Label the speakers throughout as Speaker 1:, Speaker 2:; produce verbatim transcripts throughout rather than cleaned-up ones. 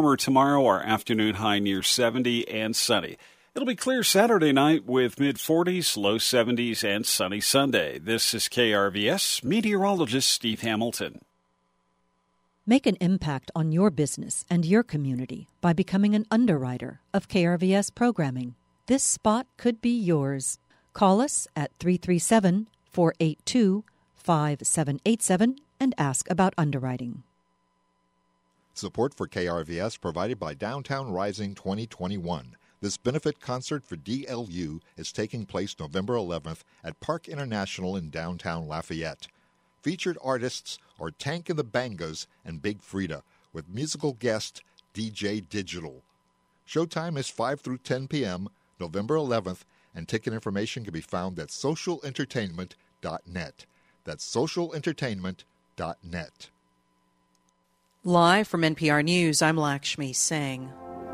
Speaker 1: warmer tomorrow, our afternoon high near seventy and sunny. It'll be clear Saturday night with mid-forties, low seventies, and sunny Sunday. This is K R V S meteorologist Steve Hamilton.
Speaker 2: Make an impact on your business and your community by becoming an underwriter of K R V S programming. This spot could be yours. Call us at three three seven, four eight two, five seven eight seven and ask about underwriting.
Speaker 3: Support for K R V S provided by Downtown Rising twenty twenty-one. This benefit concert for D L U is taking place November eleventh at Park International in downtown Lafayette. Featured artists are Tank and the Bangas and Big Frida, with musical guest D J Digital. Showtime is five through ten p.m. November eleventh, and ticket information can be found at social entertainment dot net. That's social entertainment dot net.
Speaker 4: Live from N P R News, I'm Lakshmi Singh.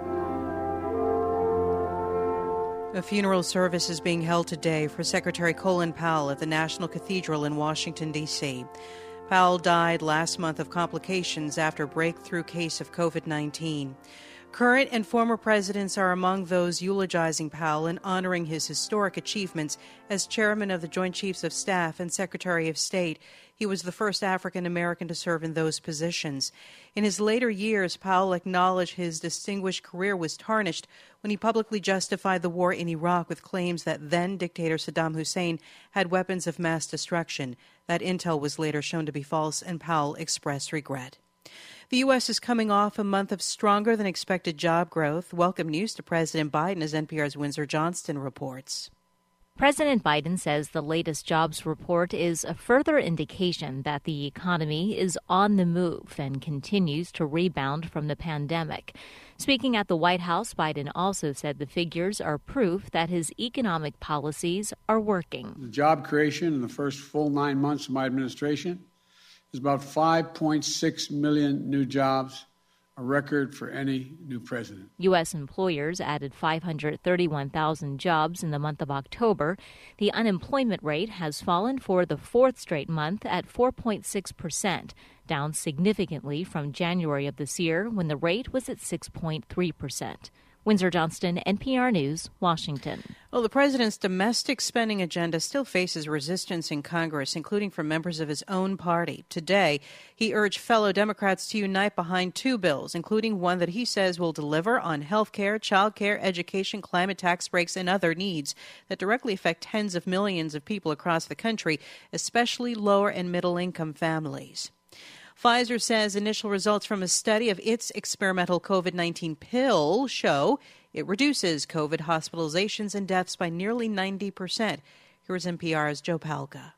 Speaker 4: A funeral service is being held today for Secretary Colin Powell at the National Cathedral in Washington, D C Powell died last month of complications after a breakthrough case of covid nineteen. Current and former presidents are among those eulogizing Powell and honoring his historic achievements as chairman of the Joint Chiefs of Staff and Secretary of State. He was the first African American to serve in those positions. In his later years, Powell acknowledged his distinguished career was tarnished when he publicly justified the war in Iraq with claims that then-dictator Saddam Hussein had weapons of mass destruction. That intel was later shown to be false, and Powell expressed regret. The U S is coming off a month of stronger-than-expected job growth. Welcome news to President Biden, as N P R's Windsor Johnston reports.
Speaker 5: President Biden says the latest jobs report is a further indication that the economy is on the move and continues to rebound from the pandemic. Speaking at the White House, Biden also said the figures are proof that his economic policies are working.
Speaker 6: The job creation in the first full nine months of my administration is about five point six million new jobs, a record for any new president.
Speaker 5: U S employers added five hundred thirty-one thousand jobs in the month of October. The unemployment rate has fallen for the fourth straight month at four point six percent, down significantly from January of this year when the rate was at six point three percent. Windsor Johnston, N P R News, Washington.
Speaker 4: Well, the president's domestic spending agenda still faces resistance in Congress, including from members of his own party. Today, he urged fellow Democrats to unite behind two bills, including one that he says will deliver on health care, child care, education, climate tax breaks, and other needs that directly affect tens of millions of people across the country, especially lower and middle-income families. Pfizer says initial results from a study of its experimental covid nineteen pill show it reduces COVID hospitalizations and deaths by nearly ninety percent. Here's N P R's Joe Palca.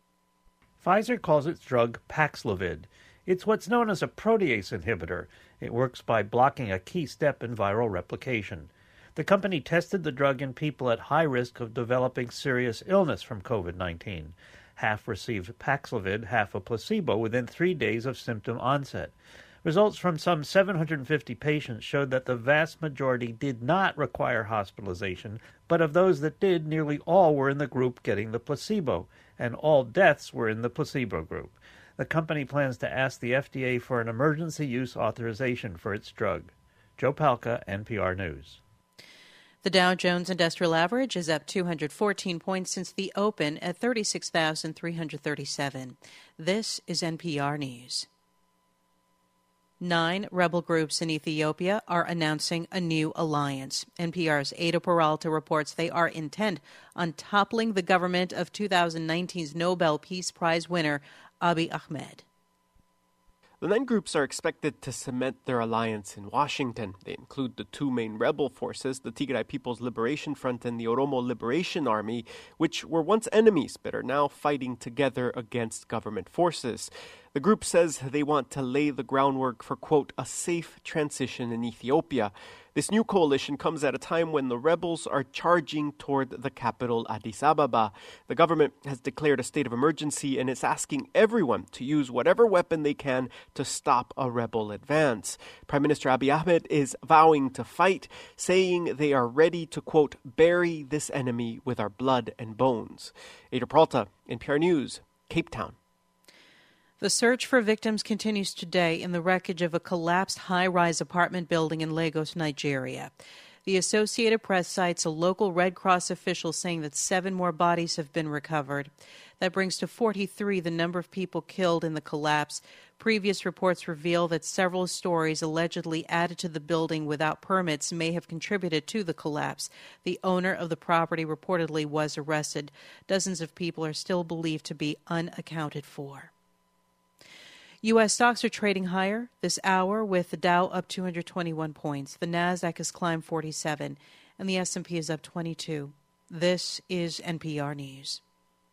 Speaker 7: Pfizer calls its drug Paxlovid. It's what's known as a protease inhibitor. It works by blocking a key step in viral replication. The company tested the drug in people at high risk of developing serious illness from covid nineteen. Half received Paxlovid, half a placebo within three days of symptom onset. Results from some seven hundred fifty patients showed that the vast majority did not require hospitalization, but of those that did, nearly all were in the group getting the placebo, and all deaths were in the placebo group. The company plans to ask the F D A for an emergency use authorization for its drug. Joe Palca, N P R News.
Speaker 4: The Dow Jones Industrial Average is up two hundred fourteen points since the open at thirty-six thousand three hundred thirty-seven. This is N P R News. Nine rebel groups in Ethiopia are announcing a new alliance. N P R's Ada Peralta reports they are intent on toppling the government of two thousand nineteen's Nobel Peace Prize winner Abiy Ahmed.
Speaker 8: The nine groups are expected to cement their alliance in Washington. They include the two main rebel forces, the Tigray People's Liberation Front and the Oromo Liberation Army, which were once enemies but are now fighting together against government forces. The group says they want to lay the groundwork for, quote, a safe transition in Ethiopia. This new coalition comes at a time when the rebels are charging toward the capital, Addis Ababa. The government has declared a state of emergency and is asking everyone to use whatever weapon they can to stop a rebel advance. Prime Minister Abiy Ahmed is vowing to fight, saying they are ready to, quote, bury this enemy with our blood and bones. Ada Peralta, N P R News, Cape Town.
Speaker 4: The search for victims continues today in the wreckage of a collapsed high-rise apartment building in Lagos, Nigeria. The Associated Press cites a local Red Cross official saying that seven more bodies have been recovered. That brings to forty-three the number of people killed in the collapse. Previous reports reveal that several stories allegedly added to the building without permits may have contributed to the collapse. The owner of the property reportedly was arrested. Dozens of people are still believed to be unaccounted for. U S stocks are trading higher this hour, with the Dow up two hundred twenty-one points. The Nasdaq has climbed forty-seven, and the S and P is up twenty-two. This is N P R News.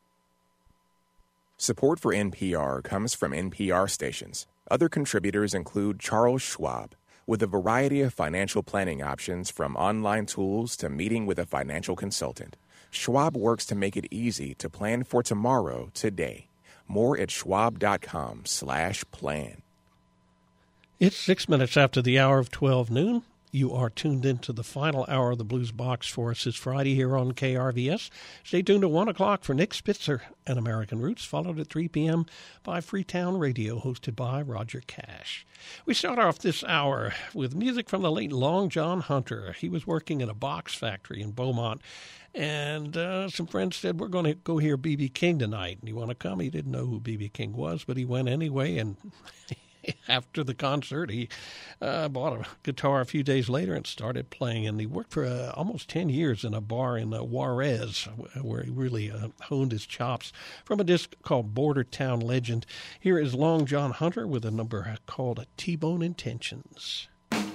Speaker 9: Support for N P R comes from N P R stations. Other contributors include Charles Schwab, with a variety of financial planning options from online tools to meeting with a financial consultant. Schwab works to make it easy to plan for tomorrow today. More at schwab.com slash plan.
Speaker 10: It's six minutes after the hour of twelve noon. You are tuned into the final hour of the Blues Box for us this Friday here on K R V S. Stay tuned at one o'clock for Nick Spitzer and American Roots, followed at three p.m. by Freetown Radio, hosted by Roger Cash. We start off this hour with music from the late Long John Hunter. He was working in a box factory in Beaumont, and uh, some friends said, we're going to go hear B B King tonight. And you want to come? He didn't know who B B King was, but he went anyway, and after the concert, he uh, bought a guitar a few days later and started playing. And he worked for uh, almost ten years in a bar in uh, Juarez, where he really uh, honed his chops, from a disc called Border Town Legend. Here is Long John Hunter with a number called T-Bone Intentions.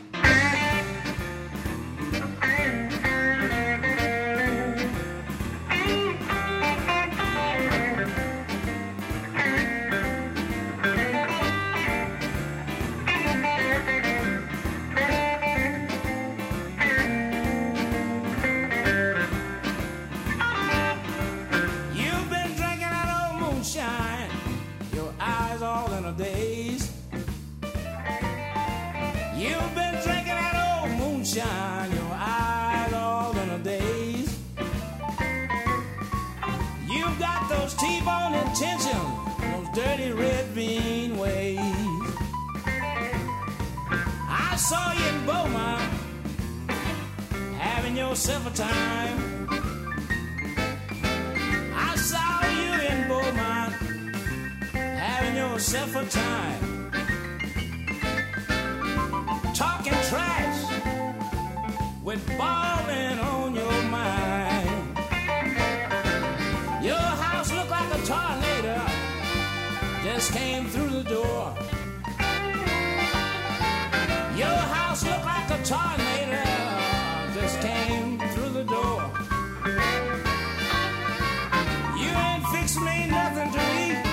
Speaker 11: Days. You've been drinking that old moonshine, your eyes all in a daze. You've got those T-bone intentions, those dirty red bean ways. I saw you in Beaumont, having yourself a time. I saw you in Beaumont, having yourself a time, talking trash with balling on your mind. Your house looked like a tornado just came through the door. Your house looked like a tornado just came through the door. You ain't fixed me nothing to eat,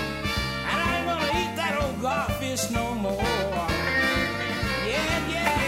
Speaker 11: Garfish no more. Yeah, yeah.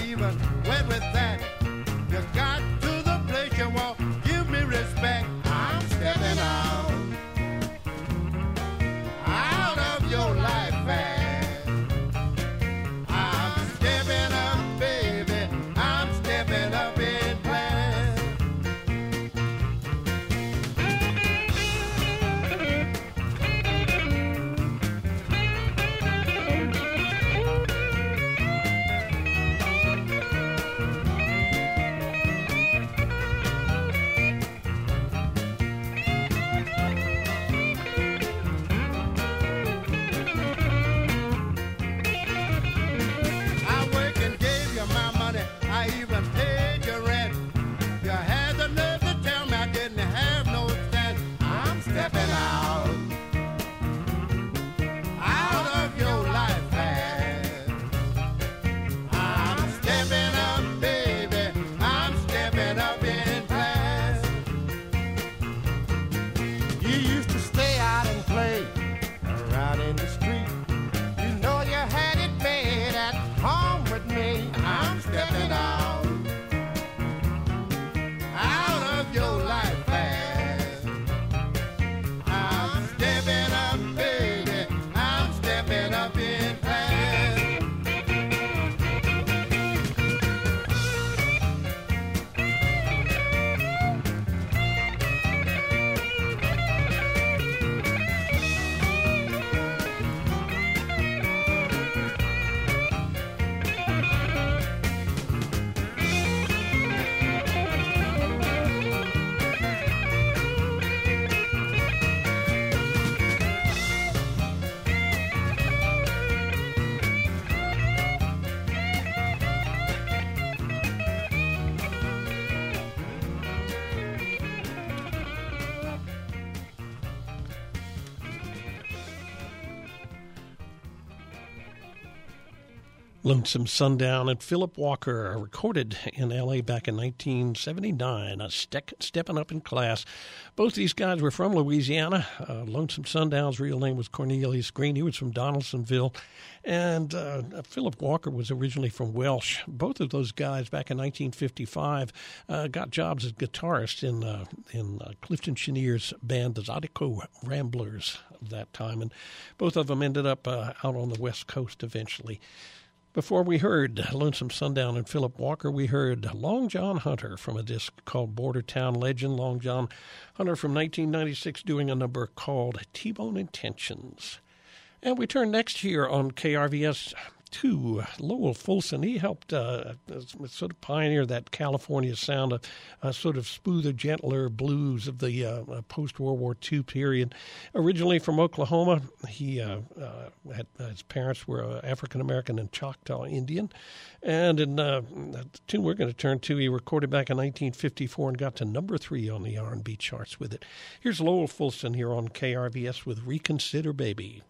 Speaker 12: even went with that. You got to the place you want, give me respect. I'm stepping out, out of your life fast. I'm stepping up, baby, I'm stepping up in class. I worked and gave you my money, I even paid your rent. You had the nerve to tell me I didn't have no sense. I'm stepping out, out of your life fast. I'm stepping up, baby, I'm stepping up in class. You used to stay out and play around in the street. You know you had it bad at home with me. I'm stepping out, out of your life fast. I'm stepping up, baby, I'm stepping up in class.
Speaker 10: Lonesome Sundown and Philip Walker, recorded in L A back in nineteen seventy-nine, a ste- stepping up in class. Both these guys were from Louisiana. Uh, Lonesome Sundown's real name was Cornelius Green. He was from Donaldsonville. And uh, Philip Walker was originally from Welsh. Both of those guys back in nineteen fifty-five uh, got jobs as guitarists in uh, in uh, Clifton Cheniere's band, the Zydeco Ramblers, of that time. And both of them ended up uh, out on the West Coast eventually. Before we heard Lonesome Sundown and Philip Walker, we heard Long John Hunter from a disc called Border Town Legend. Long John Hunter from nineteen ninety-six doing a number called T-Bone Intentions. And we turn next here on K R V S to Lowell Fulson. He helped uh, sort of pioneer that California sound, of uh, sort of smoother, gentler blues of the uh, post-World War Two period. Originally from Oklahoma, he uh, uh, had, uh, his parents were uh, African-American and Choctaw Indian. And in uh, the tune we're going to turn to, he recorded back in nineteen fifty-four and got to number three on the R and B charts with it. Here's Lowell Fulson here on K R V S with Reconsider Baby.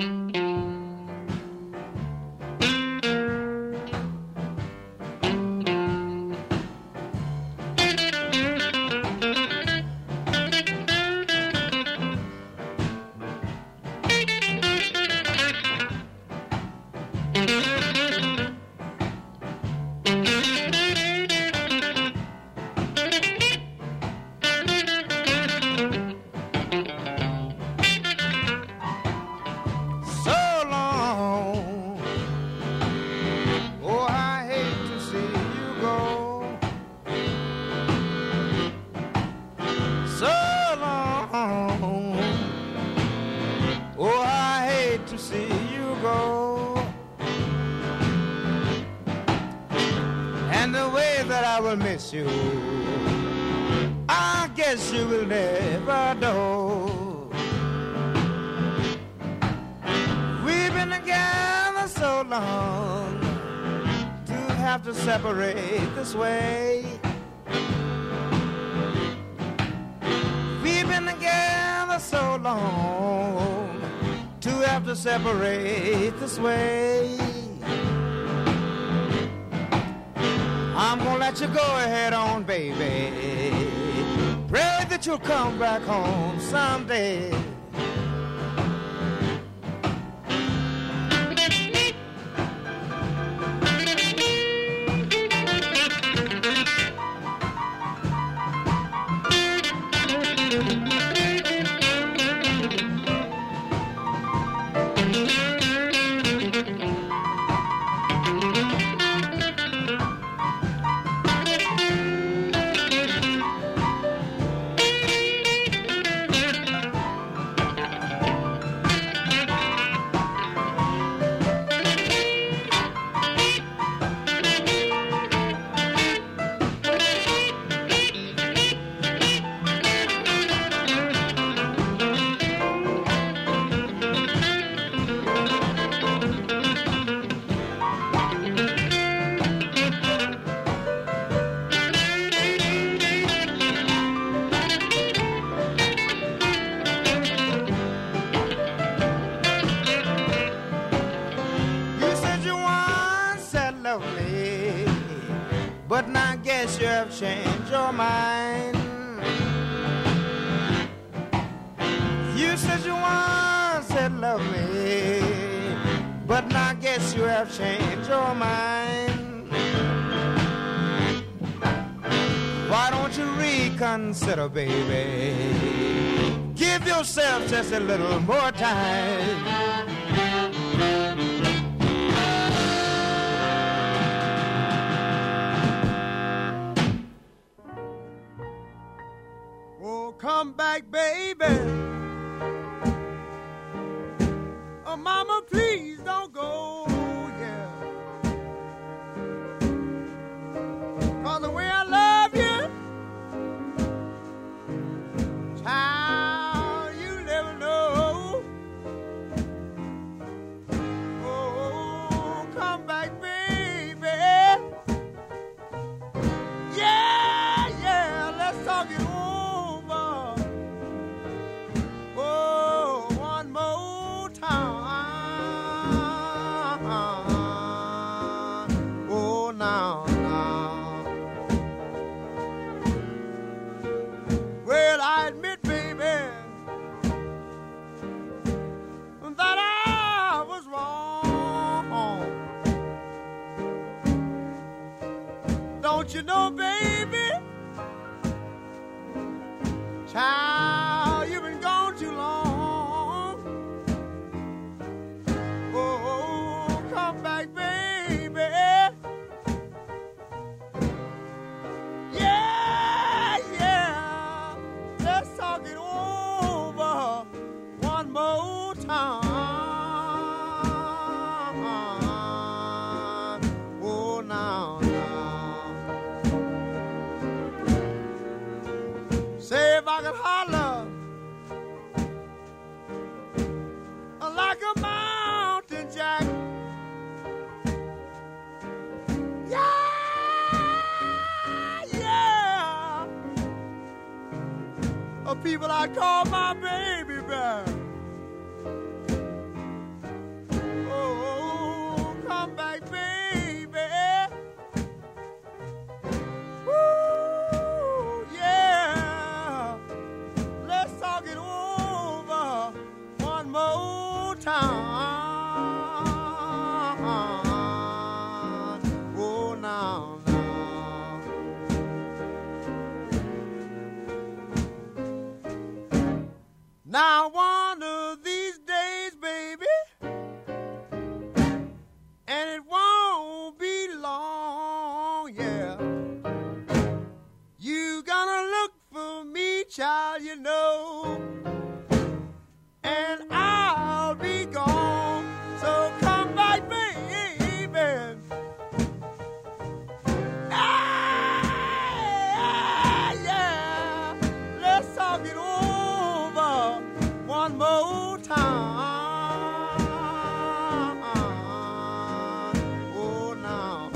Speaker 12: Miss you, I guess you will never know. We've been together so long to have to separate this way. We've been together so long to have to separate this way. I'm gonna let you go ahead on, baby. Pray that you'll come back home someday. changed your mind. You said you once said love me, but now I guess you have changed your mind. Why don't you reconsider, baby? Give yourself just a little more time. Oh, come back, baby. Oh, mama, please don't go, yeah. 'Cause the way I love you, child, you never know. Oh, come back, baby. Yeah, yeah, let's talk it over. Oh, one more time. Oh, now, now. Well, I admit, baby, that I was wrong. Don't you know, baby? Child, you've been gone too long. Oh, come back, baby. Yeah, yeah. Let's talk it over one more time. Oh, now, now. Say if I could holler like a mountain jack. Yeah, yeah. Of people I call my baby back. Oh, come back, baby. Woo, yeah. Let's talk it over one more time. Oh, now, now. Now, one of these days, baby, and it won't be long, yeah. You gonna look for me, child, you know, and I'll be gone. So come back, baby. Ah, yeah. Let's talk it over one more time. Oh, now.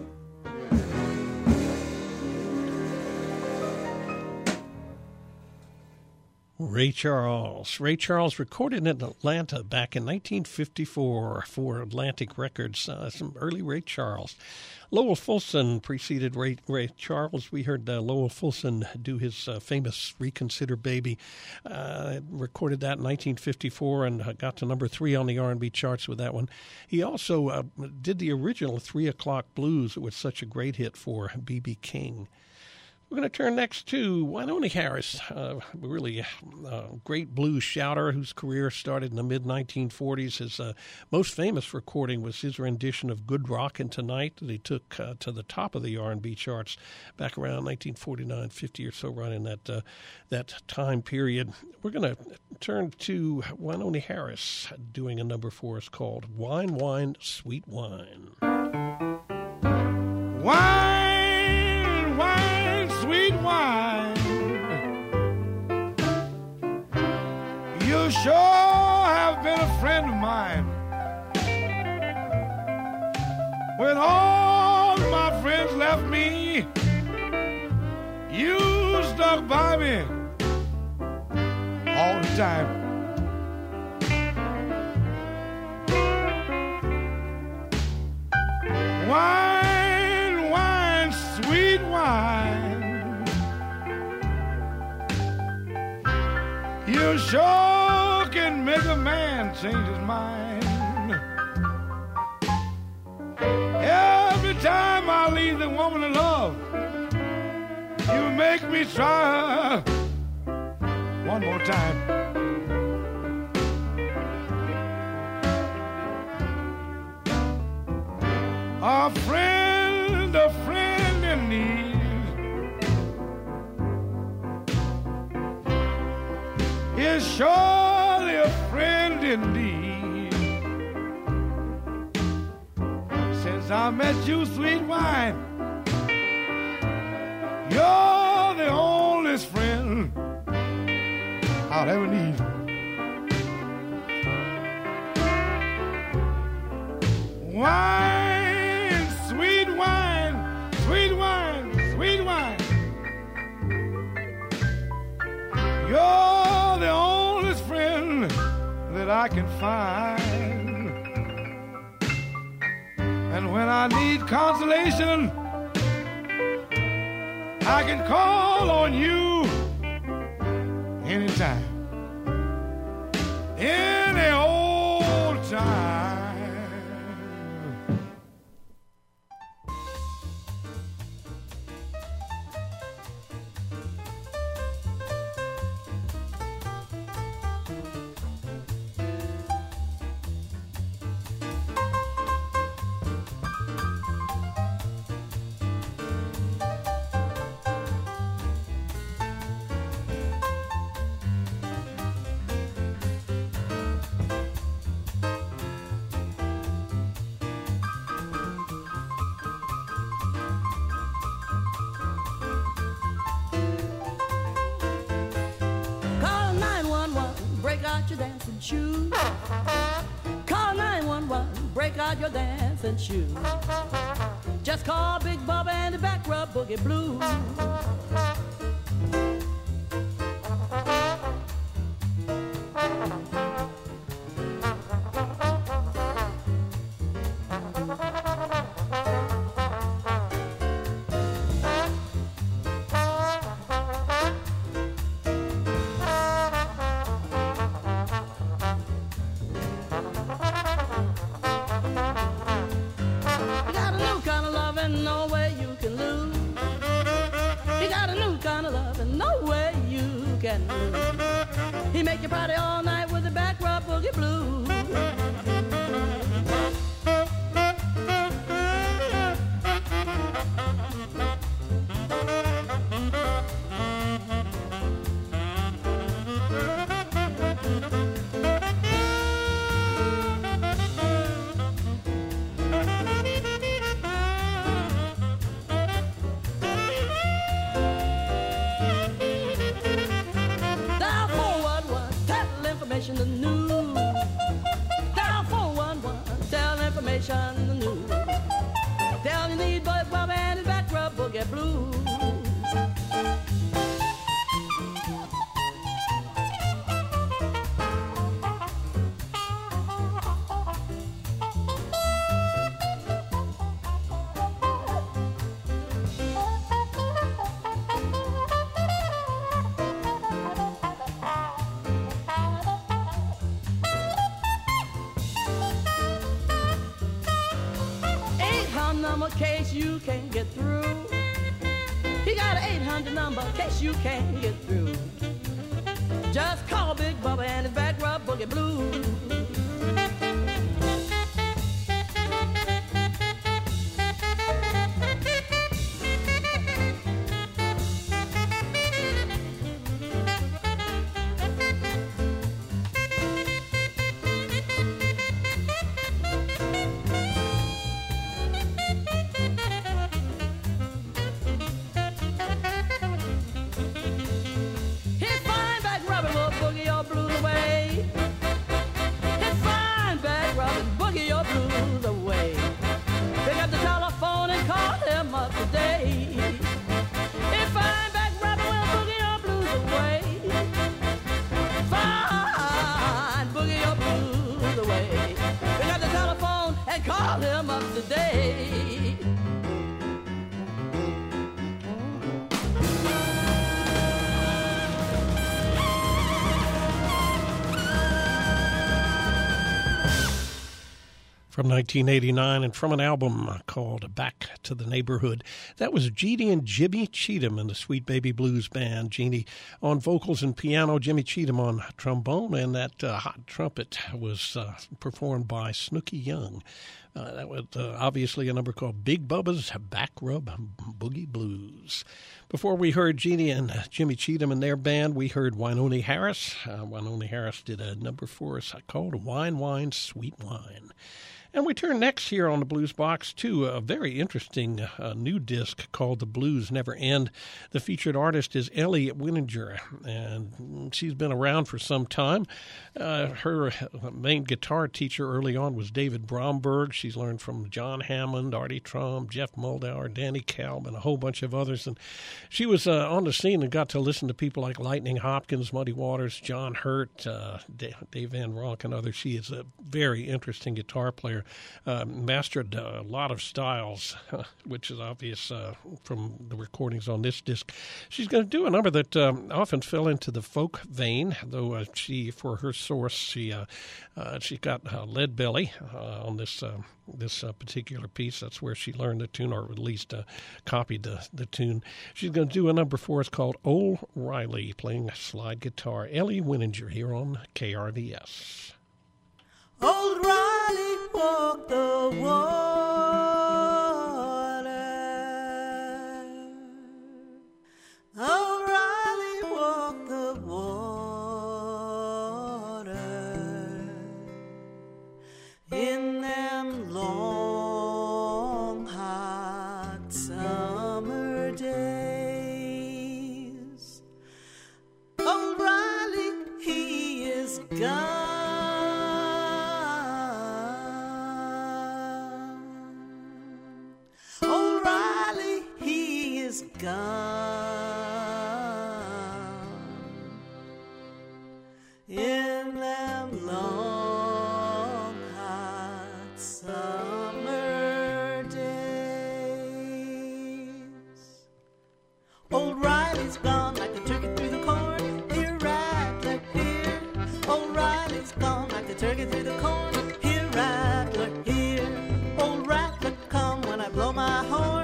Speaker 10: Ray Charles. Ray Charles recorded in Atlanta back in nineteen fifty-four for Atlantic Records. Uh, some early Ray Charles. Lowell Fulson preceded Ray, Ray Charles. We heard uh, Lowell Fulson do his uh, famous Reconsider Baby. Uh, recorded that in nineteen fifty-four and uh, got to number three on the R and B charts with that one. He also uh, did the original Three O'Clock Blues. It was such a great hit for B B King. We're going to turn next to Wynonie Harris, uh, really uh, great blues shouter whose career started in the mid nineteen forties. His uh, most famous recording was his rendition of Good Rockin' Tonight that he took uh, to the top of the R and B charts back around nineteen forty-nine, fifty or so, right in that, uh, that time period. We're going to turn to Wynonie Harris doing a number for us called Wine, Wine, Sweet Wine.
Speaker 12: Wine, wine, sweet wine. You sure have been a friend of mine. When all my friends left me, you stuck by me all the time. Wine, wine, sweet wine. You sure can make a man change his mind. Every time I leave the woman I love, you make me try one more time. A friend, a friend in need is surely a friend indeed. Since I met you, sweet wine, you're the only friend I'll ever need. Wine, sweet wine, sweet wine, sweet wine. You're the only friend that I can find. And when I need consolation, I can call on you anytime, any old time.
Speaker 13: Your dancing shoes. Call nine one one, break out your dancing shoes. Just call Big Bubba and the back rub boogie blues. He make you party all night with the back rub boogie blues. The news. Dial four one one, tell information the news. Tell you need Bud Bob and his back rub boogie blues. Number case you can't get through. He got an eight hundred number case you can't get through. Just call Big Bubba and his back rub boogie blues.
Speaker 10: from nineteen eighty-nine, and from an album called Back to the Neighborhood. That was Jeannie and Jimmy Cheatham and the Sweet Baby Blues Band. Jeannie on vocals and piano, Jimmy Cheatham on trombone, and that uh, hot trumpet was uh, performed by Snooky Young. Uh, that was uh, obviously a number called Big Bubba's Back Rub Boogie Blues. Before we heard Jeannie and uh, Jimmy Cheatham and their band, we heard Wynonie Harris. Uh, Wynonie Harris did a number for us called Wine, Wine, Sweet Wine. And we turn next here on the Blues Box to a very interesting uh, new disc called The Blues Never End. The featured artist is Ellie Winninger, and she's been around for some time. Uh, her main guitar teacher early on was David Bromberg. She's learned from John Hammond, Artie Trum, Jeff Moldauer, Danny Kalb, and a whole bunch of others. And she was uh, on the scene and got to listen to people like Lightning Hopkins, Muddy Waters, John Hurt, uh, Dave Van Ronk, and others. She is a very interesting guitar player. Uh, mastered a lot of styles, which is obvious uh, from the recordings on this disc. She's going to do a number that um, often fell into the folk vein, though uh, she, for her source, she uh, uh, she got uh, Lead Belly uh, on this uh, this uh, particular piece. That's where she learned the tune, or at least uh, copied the, the tune. She's going to do a number for us called Old Riley, playing slide guitar. Ellie Winninger here on K R V S.
Speaker 13: Old Riley walked the water. Old Riley walked the water in them long, hot summer days. Old Riley, he is gone. Gone in them long, hot summer days. Old Riley's gone like a turkey through the corn. Here, Rattler, here. Old Riley's gone like a turkey through the corn. Here, Rattler, here. Old Rattler, come when I blow my horn.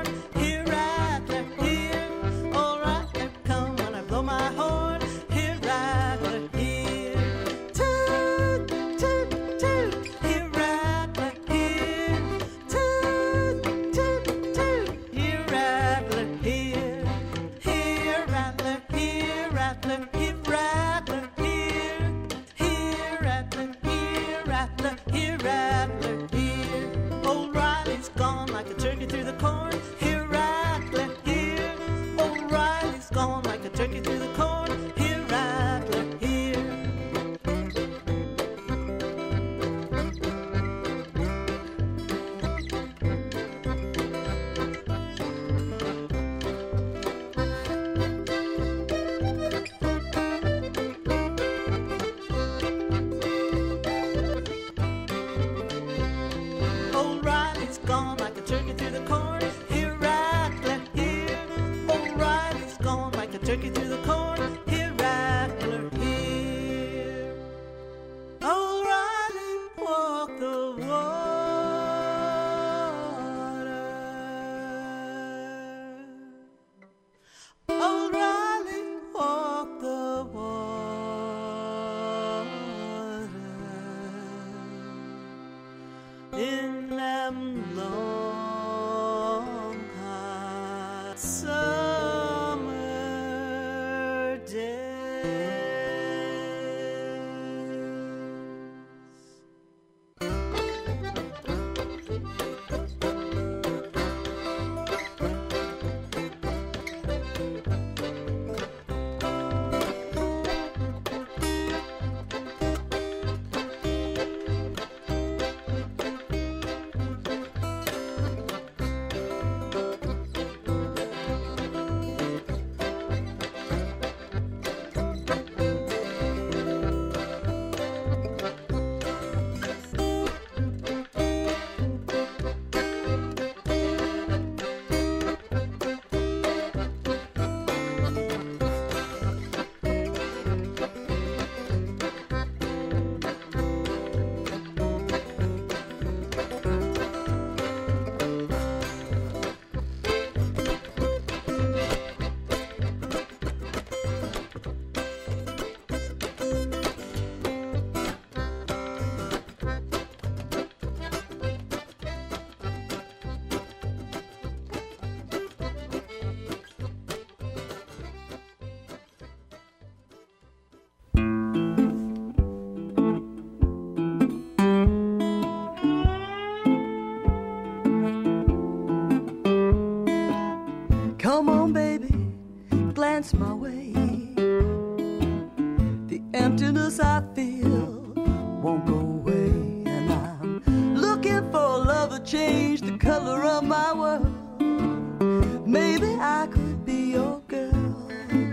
Speaker 13: emptiness I feel won't go away, and I'm looking for a love to change the color of my world. Maybe I could be your girl.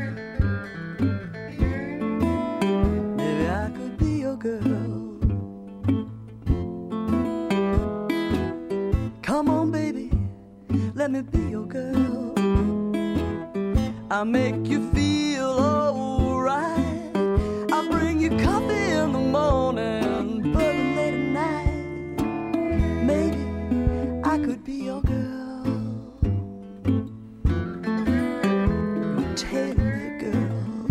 Speaker 13: Maybe I could be your girl. Come on, baby, let me be your girl. I'll make you feel alright. I'll bring you coffee in the morning, bourbon late at night. Maybe I could be your girl. Tell me, girl.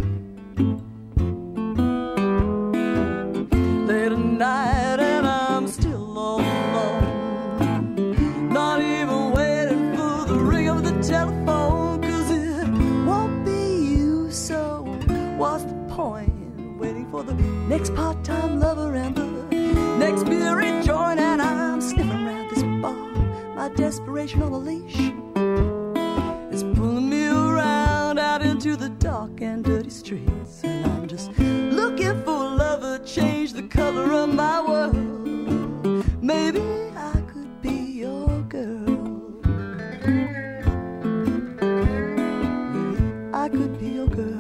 Speaker 13: Late at night and I'm still all alone, not even waiting for the ring of the telephone, 'cause it won't be you, so what's the point waiting for the next part-time lover and the next beer joint? And I'm sniffing around this bar, my desperation on a leash is pulling me around out into the dark and dirty streets, and I'm just looking for a lover to change the color of my world. Maybe I could be your girl. Maybe I could be your girl.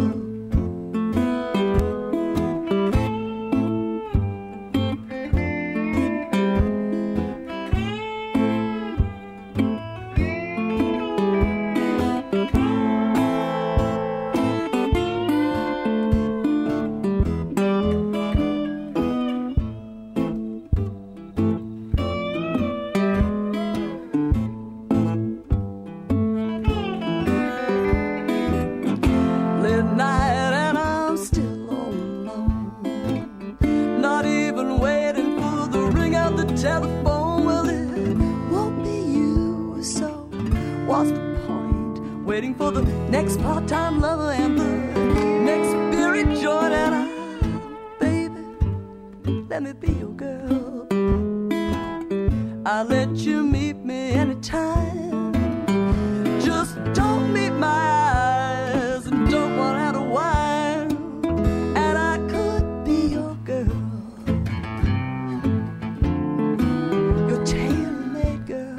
Speaker 13: Late night and I'm still all alone, not even waiting for the ring of the telephone. Well, it won't be you, so what's the point waiting for the next part-time lover and the next beer joint? And I, baby, let me be your girl. I'll let you meet me anytime. Just don't meet my eyes and don't want out of wine, and I could be your girl, your tailor-made girl.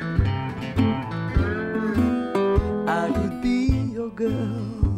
Speaker 13: I could be your girl.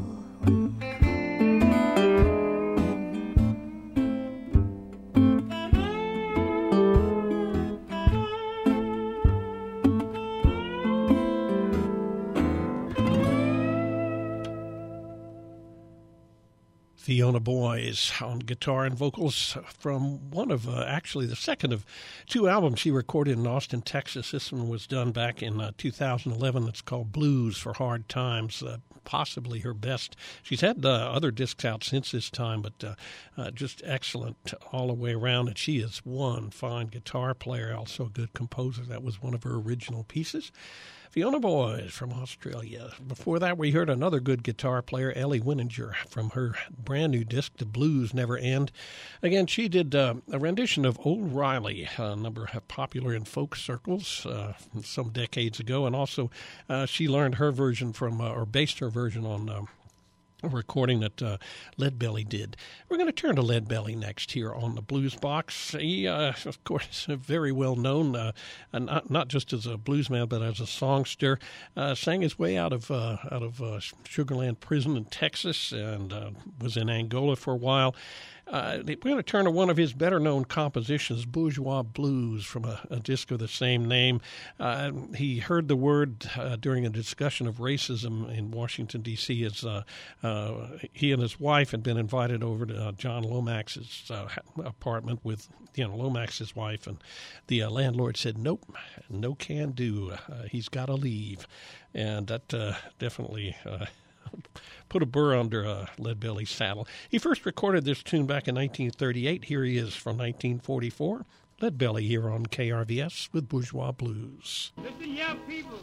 Speaker 10: Fiona Boyes on guitar and vocals from one of, uh, actually the second of two albums she recorded in Austin, Texas. This one was done back in uh, two thousand eleven. It's called Blues for Hard Times, uh, possibly her best. She's had uh, other discs out since this time, but uh, uh, just excellent all the way around. And she is one fine guitar player, also a good composer. That was one of her original pieces. Fiona Boyes from Australia. Before that, we heard another good guitar player, Ellie Winninger, from her brand new disc, The Blues Never End. Again, she did uh, a rendition of Old Riley, a number of popular in folk circles uh, some decades ago, and also uh, she learned her version from, uh, or based her version on uh, a recording that uh, Leadbelly did. We're going to turn to Leadbelly next here on the Blues Box. He, uh, of course, very well known, uh, not, not just as a bluesman, but as a songster. Uh, sang his way out of uh, out of uh, Sugarland Prison in Texas and uh, was in Angola for a while. Uh, we're going to turn to one of his better-known compositions, Bourgeois Blues, from a, a disc of the same name. Uh, he heard the word uh, during a discussion of racism in Washington, D C, as uh, uh, he and his wife had been invited over to uh, John Lomax's uh, apartment with, you know, Lomax's wife, and the uh, landlord said, nope, no can do. Uh, he's got to leave. And that uh, definitely... Uh, put a burr under uh, Leadbelly's saddle. He first recorded this tune back in nineteen thirty-eight. Here he is from nineteen forty-four. Leadbelly here on K R V S with Bourgeois Blues.
Speaker 11: Listen, young people,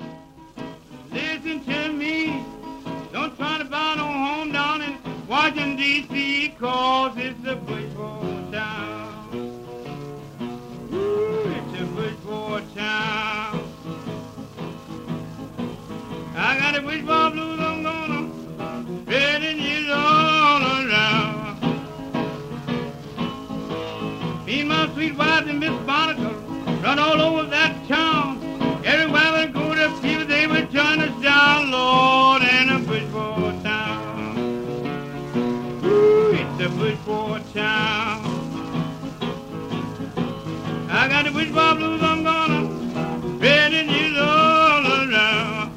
Speaker 11: listen to me. Don't try to buy no home down in Washington, D C, cause it's a bourgeois town. Ooh, it's a bourgeois town. I got a bourgeois blues, I'm gonna spread it all around. Me and my sweet wife and Miss Barnacle run all over that town. Everywhere we go, the people, they would join us down, Lord, in a Bridgeport town. Ooh, it's a Bridgeport town. I got the Bridgeport blues, I'm gonna spread it news all around.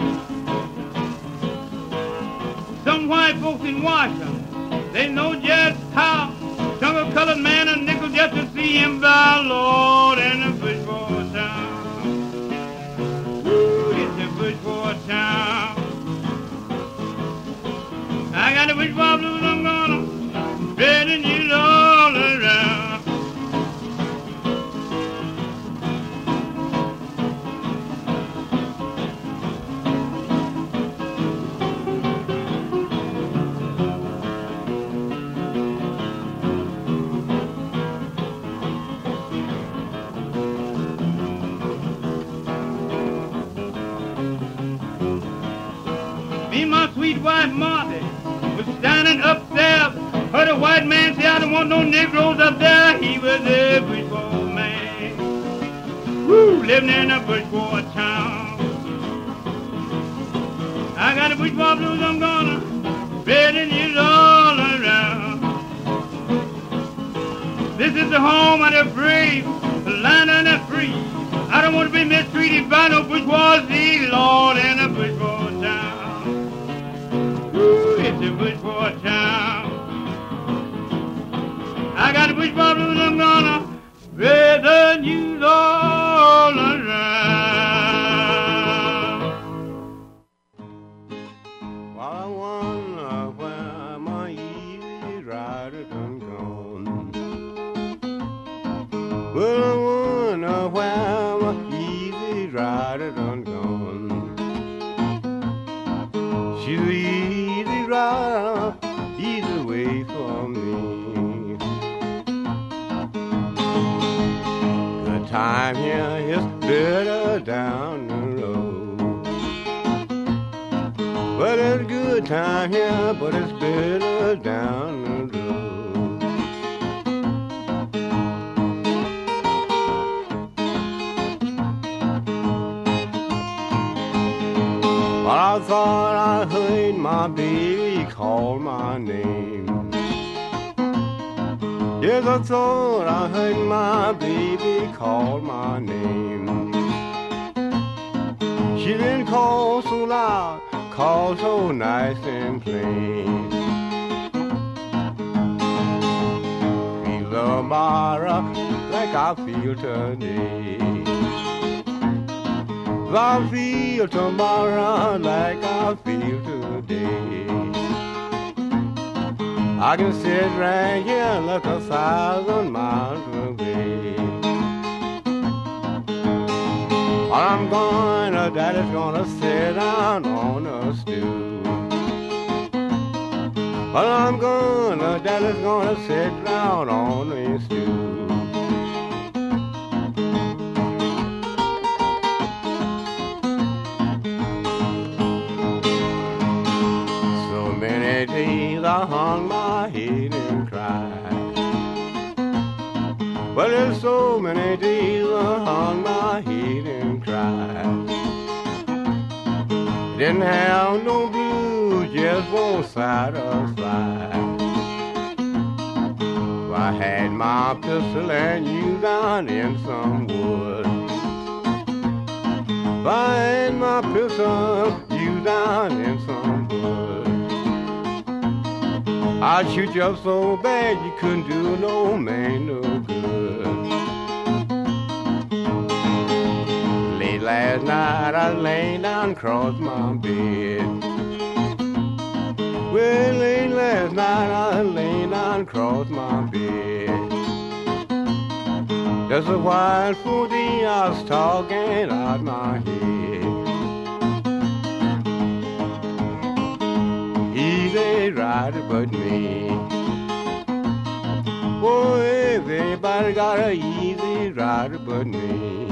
Speaker 11: Some white folks in Washington, they know just how. Some a colored man a nickel just to see him by, Lord, in a Bridgeport town. Ooh, it's a Bridgeport town. I got the Bridgeport blues, I'm gonna spread the news all around. Sweet wife Marty was standing up there. Heard a white man say, I don't want no Negroes up there. He was a Bridgeport man. Woo, living in a Bridgeport town. I got a Bridgeport blues, I'm gonna spread it news all around. This is the home of the brave, the land of the free. I don't want to be mistreated by no bourgeoisie, Lord, in a Bridgeport town. Ooh, it's a Bridgeport town. I got a Bridgeport blues, I'm gonna spread the news all around.
Speaker 12: While I wonder where my easy rider done gone. Well, I wonder where my easy rider done gone. She's the easy rider, easy way for me. Good time here is better down the road. Well, it's a good time here, but it's better down the road. Well, I thought I heard my baby call my name. Yes, I thought I heard my baby call my name. She didn't call so loud, call so nice and plain. Feel tomorrow like I feel today. I feel tomorrow like I feel today. I can sit right here and look a thousand miles away. While I'm gonna, Daddy's gonna sit down on a stool. While I'm gonna, Daddy's gonna sit down on a stool. I hung my head and cried. Well, there's so many days I hung my head and cried. Didn't have no blues, just one satisfied. I had my pistol and you down in some wood. I had my pistol, you down in some wood. I'd shoot you up so bad you couldn't do no man no good. Late last night I lay down across my bed. Well, late last night I lay down across my bed. Just a while for the I was talking out my head. Easy rider but me. Oh, everybody got a easy rider but me.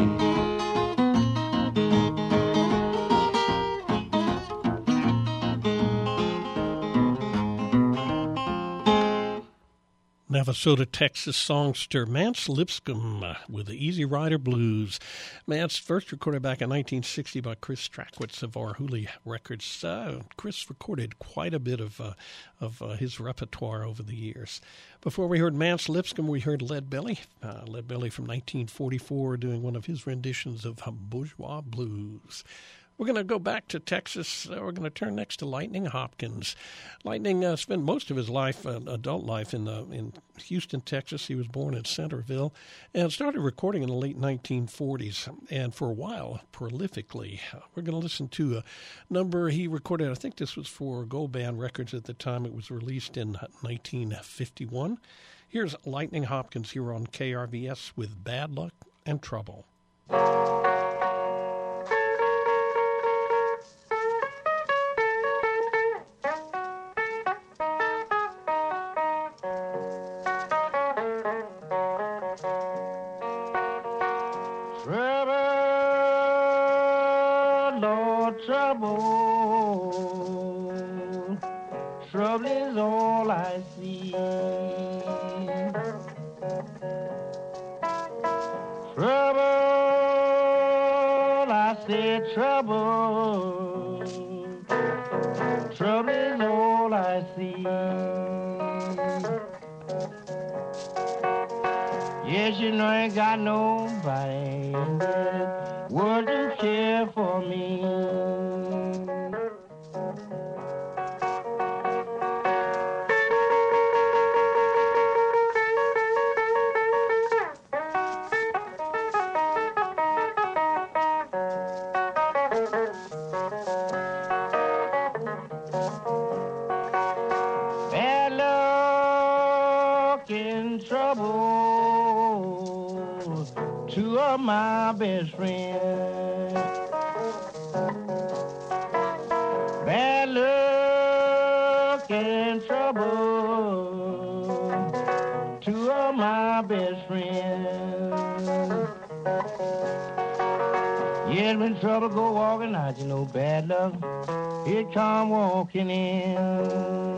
Speaker 10: Navasota, Texas songster Mance Lipscomb uh, with the Easy Rider Blues. Mance first recorded back in nineteen sixty by Chris Strackwitz of our Hooley Records. Uh, Chris recorded quite a bit of uh, of uh, his repertoire over the years. Before we heard Mance Lipscomb, we heard Lead Belly. Uh, Lead Belly from nineteen forty-four doing one of his renditions of Bourgeois Blues. We're going to go back to Texas. Uh, we're going to turn next to Lightning Hopkins. Lightning uh, spent most of his life, uh, adult life, in uh, in Houston, Texas. He was born in Centerville and started recording in the late nineteen forties, and for a while, prolifically. Uh, we're going to listen to a number he recorded. I think this was for Gold Band Records at the time. It was released in nineteen fifty-one. Here's Lightning Hopkins here on K R V S with Bad Luck and Trouble.
Speaker 14: Trouble is all I see. Trouble, I said trouble. Trouble is all I see. Yes, you know I ain't got nobody would you care for me. My best friend, bad luck and trouble, two of my best friends. Yes, when trouble go walking out, you know bad luck, it come walking in.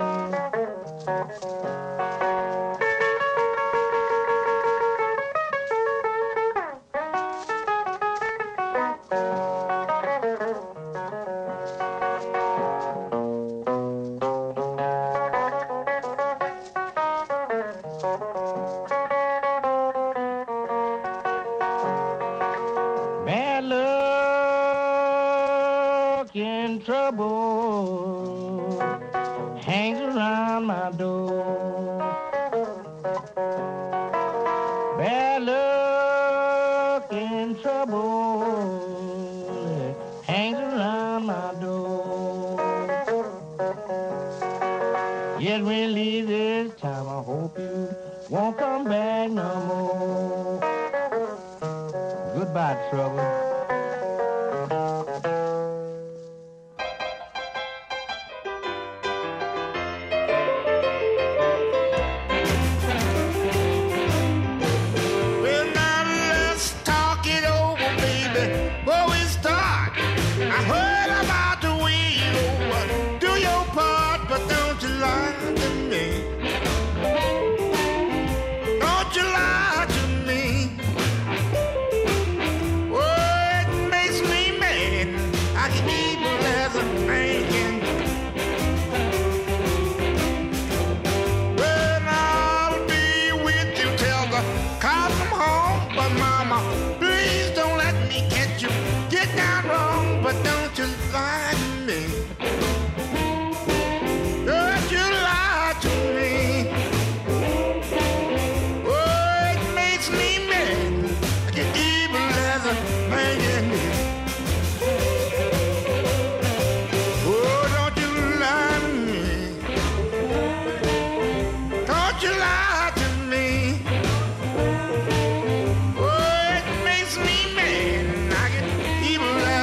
Speaker 12: Evil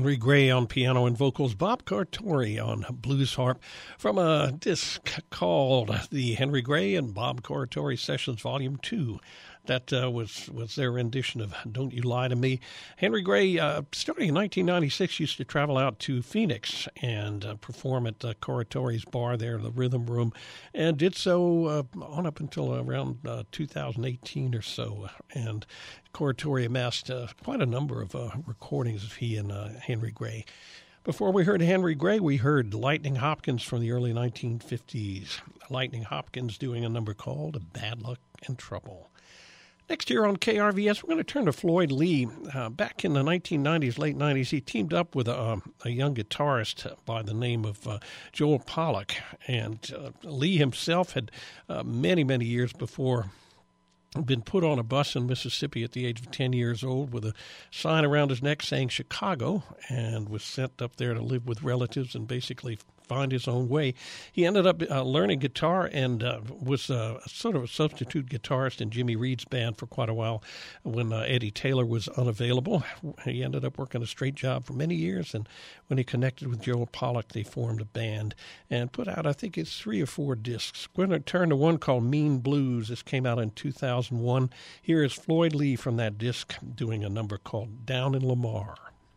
Speaker 10: Henry Gray on piano and vocals, Bob Cartori on blues harp from a disc called The Henry Gray and Bob Cartori Sessions Volume two. That uh, was, was their rendition of Don't You Lie to Me. Henry Gray, uh, starting in nineteen ninety-six, used to travel out to Phoenix and uh, perform at uh, Curatori's bar there, the Rhythm Room, and did so uh, on up until around uh, two thousand eighteen or so. And Curatori amassed uh, quite a number of uh, recordings of he and uh, Henry Gray. Before we heard Henry Gray, we heard Lightning Hopkins from the early nineteen fifties. Lightning Hopkins doing a number called Bad Luck and Trouble. Next year on K R V S, we're going to turn to Floyd Lee. Uh, back in the nineteen nineties, late nineties, he teamed up with a, a young guitarist by the name of uh, Joel Pollack. And uh, Lee himself had uh, many, many years before been put on a bus in Mississippi at the age of ten years old with a sign around his neck saying Chicago, and was sent up there to live with relatives and basically find his own way. He ended up uh, learning guitar and uh, was uh, sort of a substitute guitarist in Jimmy Reed's band for quite a while when uh, Eddie Taylor was unavailable. He ended up working a straight job for many years, and when he connected with Joel Pollack, they formed a band and put out, I think it's three or four discs. We're going to turn to one called Mean Blues. This came out in two thousand one. Here is Floyd Lee from that disc doing a number called Down in Lamar.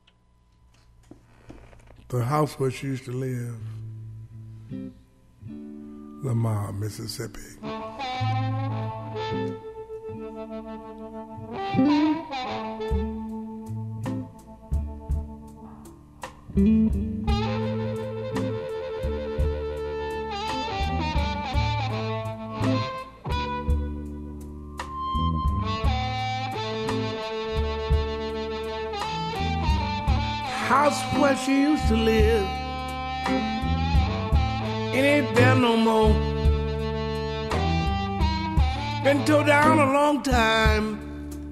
Speaker 15: The house where she used to live, Lamar, Mississippi. House where she used to live, it ain't there no more. Been tore down a long time,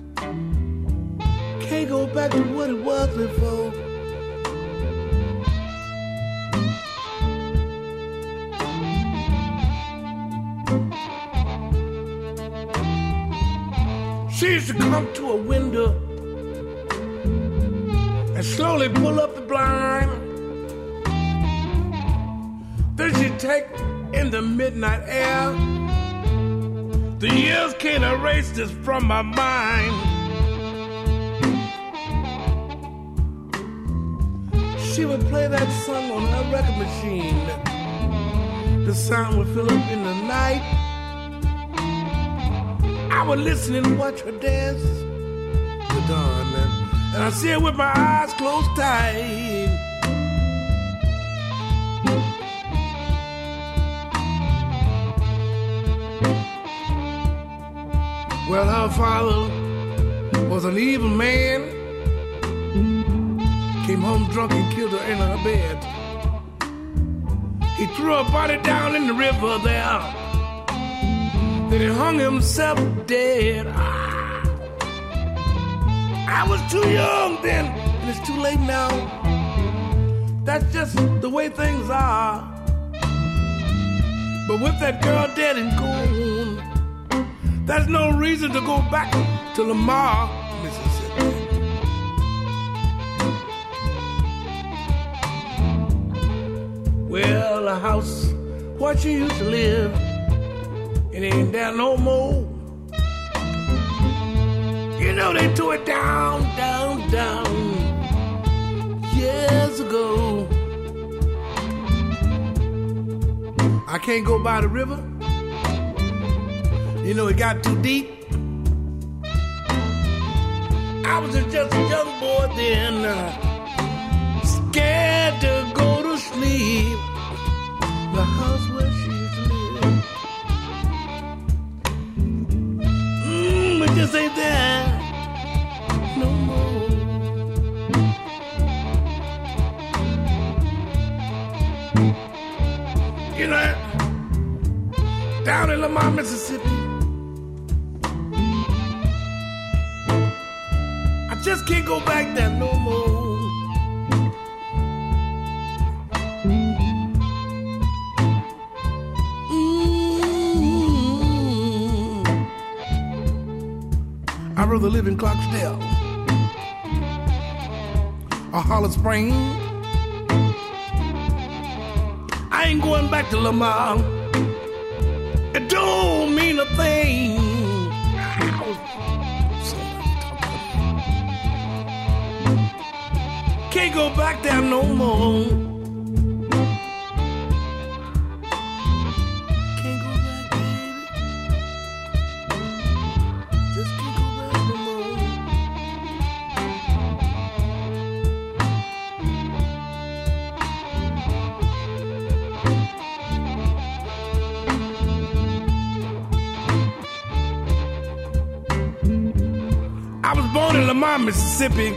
Speaker 15: can't go back to what it was before. She used to come to a window and slowly pull up the blind. Then she'd take in the midnight air. The years can't erase this from my mind. She would play that song on her record machine. The sound would fill up in the night. I would listen and watch her dance the dawn, and, and I see her with my eyes closed tight. Well, her father was an evil man. Came home drunk and killed her in her bed. He threw her body down in the river there. Then he hung himself dead. Ah. I was too young then, and it's too late now. That's just the way things are. But with that girl dead and gone, there's no reason to go back to Lamar, Mississippi. Well, the house where she used to live, it ain't there no more. You know they tore it down, down, down years ago. I can't go by the river. You know, it got too deep. I was just a young boy then, uh, scared to go to sleep. The house where she used to live, mm, it just ain't there no more. You know, down in Lamar, Mississippi, just can't go back there no more. Mm-hmm. I'd rather live in Clarksdale or Hollis Springs. I ain't going back to Lamar. It don't mean a thing. Can't go back there no more. Can't go back, baby. Just can't go back no more. I was born in Lamar, Mississippi.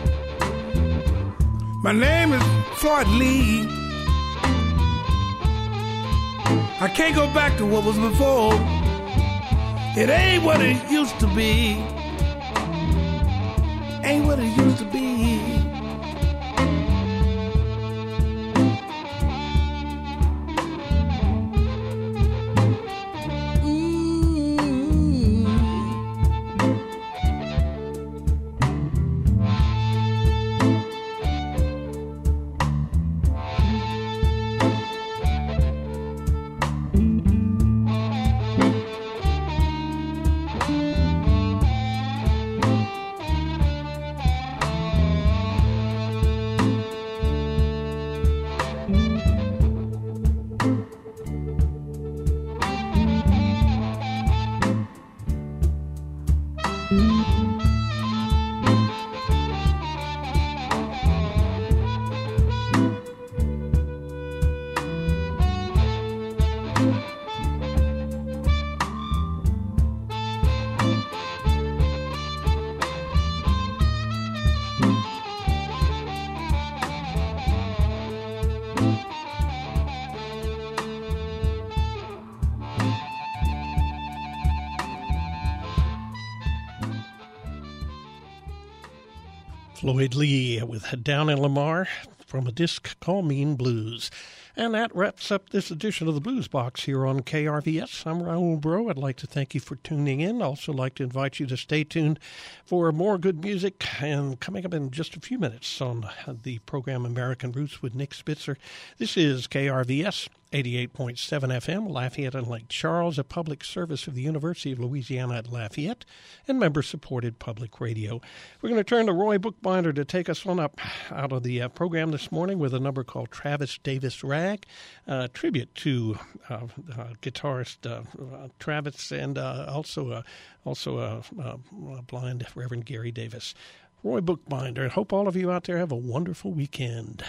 Speaker 15: My name is Floyd Lee. I can't go back to what was before. It ain't what it used to be. Ain't what it used to be.
Speaker 10: Floyd Lee with Down in Lamar from a disc called Mean Blues. And that wraps up this edition of the Blues Box here on K R V S. I'm Raul Bro. I'd like to thank you for tuning in. I'd also like to invite you to stay tuned for more good music. And coming up in just a few minutes on the program American Roots with Nick Spitzer, this is K R V S eighty-eight point seven F M, Lafayette and Lake Charles, a public service of the University of Louisiana at Lafayette, and member-supported public radio. We're going to turn to Roy Bookbinder to take us on up out of the uh, program this morning with a number called Travis Davis Rag, uh, tribute to uh, uh, guitarist uh, uh, Travis and uh, also uh, also uh, uh, blind Reverend Gary Davis. Roy Bookbinder. Hope all of you out there have a wonderful weekend.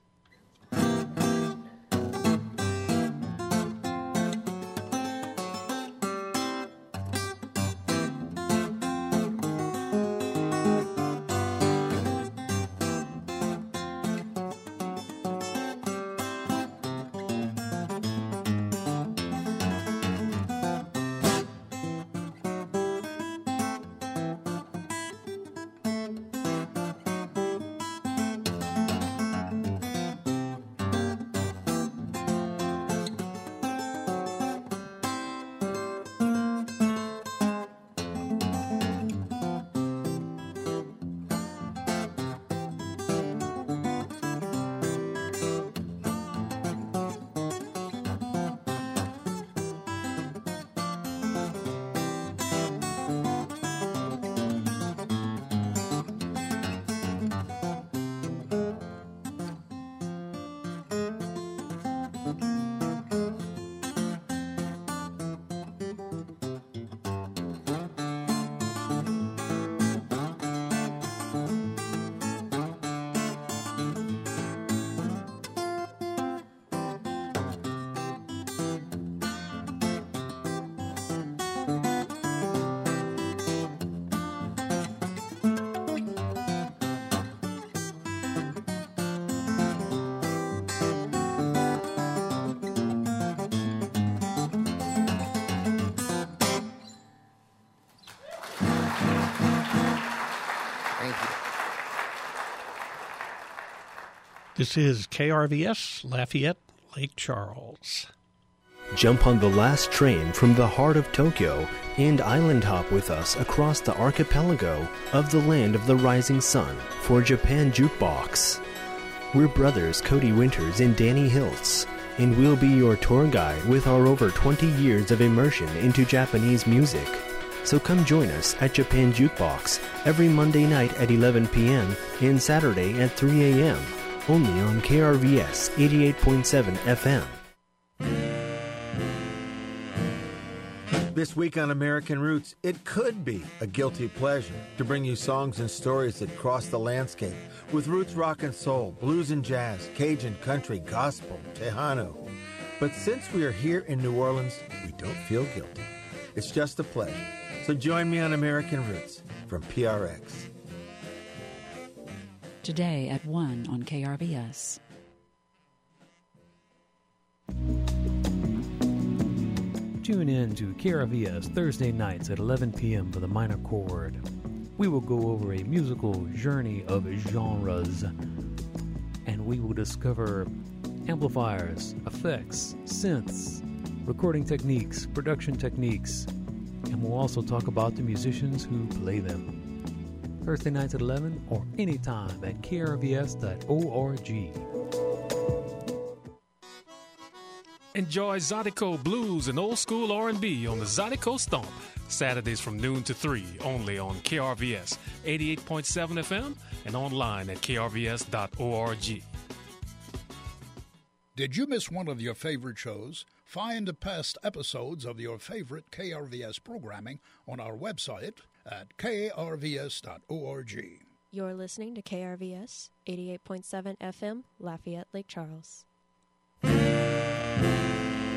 Speaker 10: This is K R V S, Lafayette, Lake Charles.
Speaker 16: Jump on the last train from the heart of Tokyo and island hop with us across the archipelago of the land of the rising sun for Japan Jukebox. We're brothers Cody Winters and Danny Hiltz, and we'll be your tour guide with our over twenty years of immersion into Japanese music. So come join us at Japan Jukebox every Monday night at eleven p.m. and Saturday at three a.m. only on K R V S eighty-eight point seven F M.
Speaker 17: This week on American Roots, it could be a guilty pleasure to bring you songs and stories that cross the landscape with roots rock and soul, blues and jazz, Cajun country, gospel, Tejano. But since we are here in New Orleans, we don't feel guilty. It's just a pleasure. So join me on American Roots from P R X.
Speaker 18: Today at one on K R V S.
Speaker 19: Tune in to K R V S Thursday nights at eleven p.m. for the minor chord. We will go over a musical journey of genres, and we will discover amplifiers, effects, synths, recording techniques, production techniques, and we'll also talk about the musicians who play them. Thursday nights at eleven or anytime at K R V S dot org.
Speaker 20: Enjoy Zydeco Blues and Old School R and B on the Zydeco Stomp, Saturdays from noon to three, only on K R V S eighty-eight point seven F M and online at K R V S dot org.
Speaker 21: Did you miss one of your favorite shows? Find past episodes of your favorite K R V S programming on our website at K R V S dot org.
Speaker 22: You're listening to K R V S eighty-eight point seven F M, Lafayette, Lake Charles.